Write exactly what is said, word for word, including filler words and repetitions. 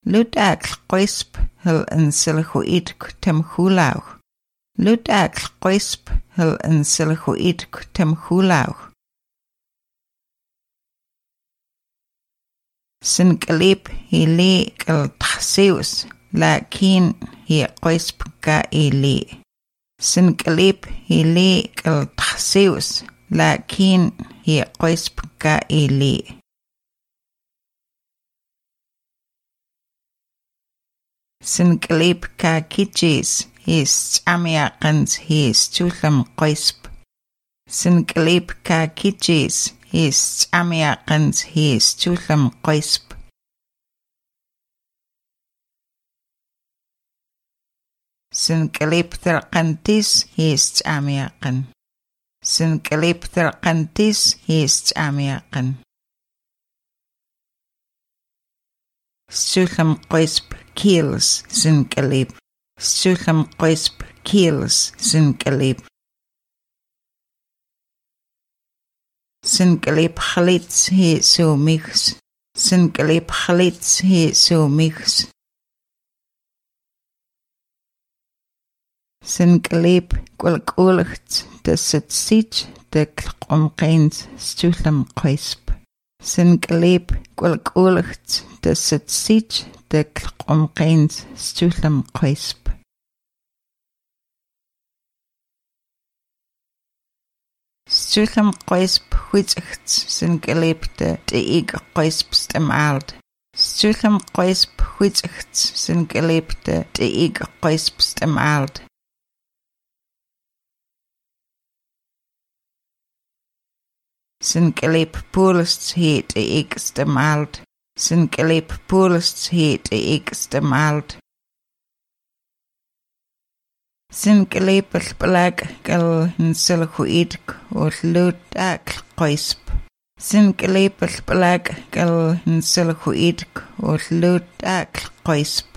Lutakl qoisp hil in silhuidk tem hulauch. Lutakl qoisp hil in silhuidk tem hulauch. Sinkalip hi li kal txsius, lakin hi qoisp ka ili. Sinkalip hi li kal txsius, lakin hi qoisp ka ili. Sinkalip ka kichis his amiaqans his chulam qoisp. Sinkalip ka kichis his amiaqans his chulam qoisp. Sinkalip therqantis his amiaqan. Sinkalip therqantis his amiaqan. Chulam qoisp kills sinkalip. Chulam qoisp kills sinkalip. Sinkalip khalits he sumix. Sinkalip khalits he sumix. Sinkalip kwalkulcht de sitsich de qomqains chulam qoisp. Sinkalip kwalkulcht de sitsich de qomqains chulam qoisp. Chulam qoisp huitzcht sinkalip de de ig qoisp stemald. Chulam qoisp huitzcht sinkalip de de ig qoisp stemald. Sinkalip pulsts heet de ig stemald. Sinkalip pulsts heet de ig stemald. Sinkalip albalag gal nsilhuidk o lutak qoisp. Sinkalip albalag gal nsilhuidk o lutak qoisp.